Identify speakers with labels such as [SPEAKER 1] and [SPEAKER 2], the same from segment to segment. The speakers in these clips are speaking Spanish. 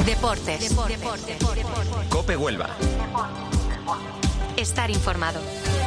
[SPEAKER 1] Deportes.
[SPEAKER 2] COPE Huelva.
[SPEAKER 1] Estar informado.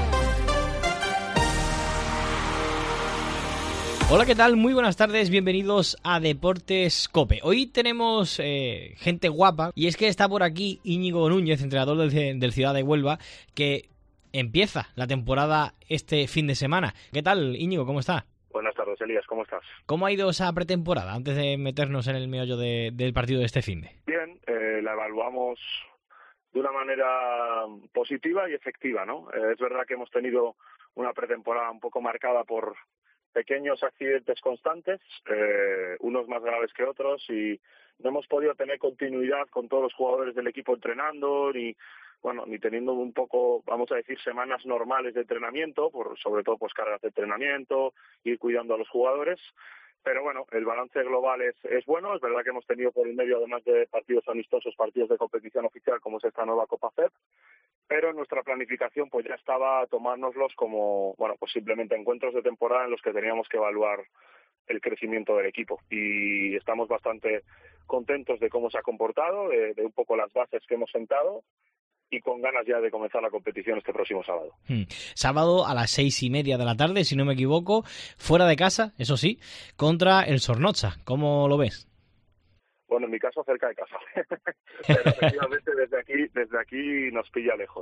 [SPEAKER 3] Hola, ¿qué tal? Muy buenas tardes, bienvenidos a Deportes COPE. Hoy tenemos gente guapa y es que está por aquí Íñigo Núñez, entrenador del Ciudad de Huelva, que empieza la temporada este fin de semana. ¿Qué tal, Íñigo? ¿Cómo está?
[SPEAKER 4] Buenas tardes, Elías, ¿cómo estás?
[SPEAKER 3] ¿Cómo ha ido esa pretemporada antes de meternos en el meollo del partido de este finde?
[SPEAKER 4] Bien, la evaluamos de una manera positiva y efectiva, ¿no? Es verdad que hemos tenido una pretemporada un poco marcada por pequeños accidentes constantes, unos más graves que otros, y no hemos podido tener continuidad con todos los jugadores del equipo entrenando, ni teniendo un poco, vamos a decir, semanas normales de entrenamiento, sobre todo pues cargas de entrenamiento, ir cuidando a los jugadores. Pero bueno, el balance global es bueno. Es verdad que hemos tenido por el medio, además de partidos amistosos, partidos de competición oficial, como es esta nueva Copa FEP, pero nuestra planificación pues ya estaba tomárnoslos como, pues simplemente encuentros de temporada en los que teníamos que evaluar el crecimiento del equipo. Y estamos bastante contentos de cómo se ha comportado, de un poco las bases que hemos sentado, y con ganas ya de comenzar la competición este próximo sábado.
[SPEAKER 3] Sábado a las 6:30 de la tarde, si no me equivoco, fuera de casa, eso sí, contra el Zornotza. ¿Cómo lo ves?
[SPEAKER 4] Bueno, en mi caso cerca de casa, pero efectivamente desde aquí nos pilla lejos.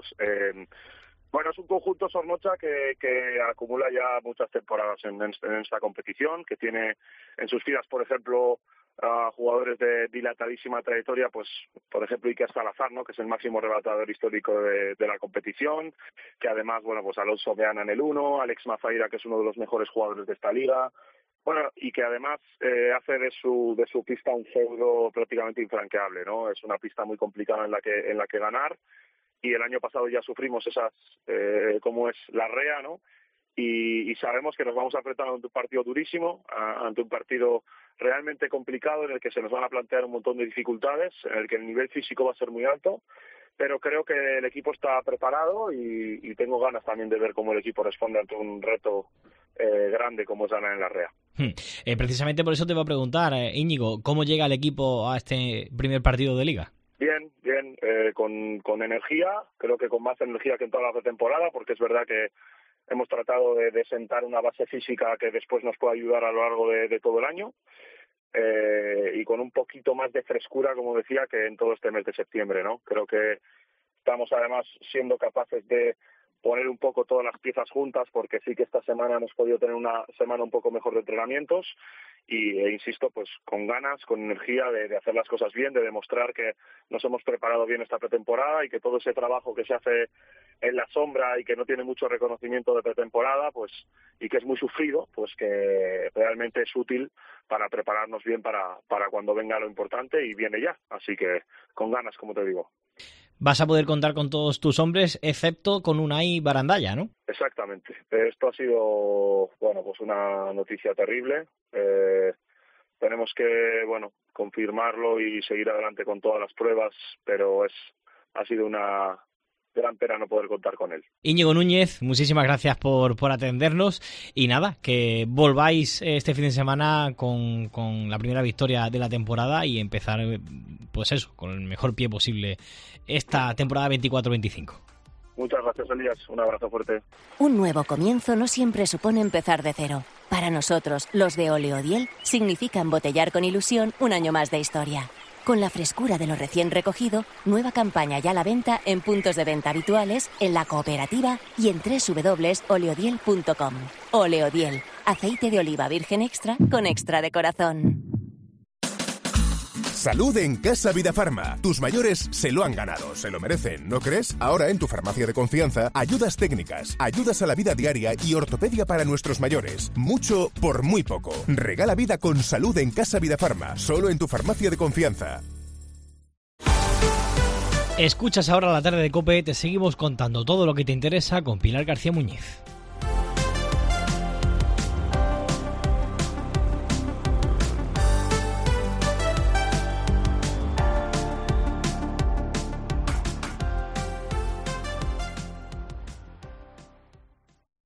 [SPEAKER 4] Es un conjunto Zornotza que acumula ya muchas temporadas en esta competición, que tiene en sus filas, por ejemplo, a jugadores de dilatadísima trayectoria, pues por ejemplo Iker Salazar, ¿no?, que es el máximo rebatador histórico de la competición, que además, pues Alonso Meana en el 1, Alex Mazaira, que es uno de los mejores jugadores de esta liga, y que además hace de su pista un feudo prácticamente infranqueable, ¿no? Es una pista muy complicada en la que ganar, y el año pasado ya sufrimos esas, como es la REA, ¿no? Y sabemos que nos vamos a enfrentar ante un partido durísimo, ante un partido realmente complicado en el que se nos van a plantear un montón de dificultades, en el que el nivel físico va a ser muy alto, pero creo que el equipo está preparado y tengo ganas también de ver cómo el equipo responde ante un reto grande como es ganar en la REA.
[SPEAKER 3] Precisamente por eso te iba a preguntar, Íñigo, ¿cómo llega el equipo a este primer partido de Liga?
[SPEAKER 4] Bien, con energía, creo que con más energía que en toda la pretemporada, porque es verdad que hemos tratado de sentar una base física que después nos pueda ayudar a lo largo de todo el año, y con un poquito más de frescura, como decía, que en todo este mes de septiembre, ¿no? Creo que estamos además siendo capaces de poner un poco todas las piezas juntas, porque sí que esta semana hemos podido tener una semana un poco mejor de entrenamientos e insisto, pues con ganas, con energía de hacer las cosas bien, de demostrar que nos hemos preparado bien esta pretemporada y que todo ese trabajo que se hace en la sombra y que no tiene mucho reconocimiento de pretemporada, pues, y que es muy sufrido, pues que realmente es útil para prepararnos bien para cuando venga lo importante, y viene ya. Así que con ganas, como te digo.
[SPEAKER 3] Vas a poder contar con todos tus hombres, excepto con Unai Barandalla, ¿no?
[SPEAKER 4] Exactamente. Esto ha sido, pues una noticia terrible. Tenemos que, confirmarlo y seguir adelante con todas las pruebas, pero ha sido una gran pena no poder contar con él.
[SPEAKER 3] Íñigo Núñez, muchísimas gracias por atendernos, y nada, que volváis este fin de semana con la primera victoria de la temporada y empezar, pues eso, con el mejor pie posible esta temporada 24-25.
[SPEAKER 4] Muchas gracias, Elías. Un abrazo fuerte.
[SPEAKER 1] Un nuevo comienzo no siempre supone empezar de cero. Para nosotros, los de Oleodiel, significa embotellar con ilusión un año más de historia. Con la frescura de lo recién recogido, nueva campaña ya a la venta en puntos de venta habituales, en la cooperativa y en www.oleodiel.com. Oleodiel, aceite de oliva virgen extra con extra de corazón.
[SPEAKER 5] Salud en Casa Vidafarma. Tus mayores se lo han ganado, se lo merecen, ¿no crees? Ahora en tu farmacia de confianza, ayudas técnicas, ayudas a la vida diaria y ortopedia para nuestros mayores. Mucho por muy poco. Regala vida con salud en Casa Vidafarma, solo en tu farmacia de confianza.
[SPEAKER 3] Escuchas ahora La Tarde de COPE, te seguimos contando todo lo que te interesa con Pilar García Muñiz.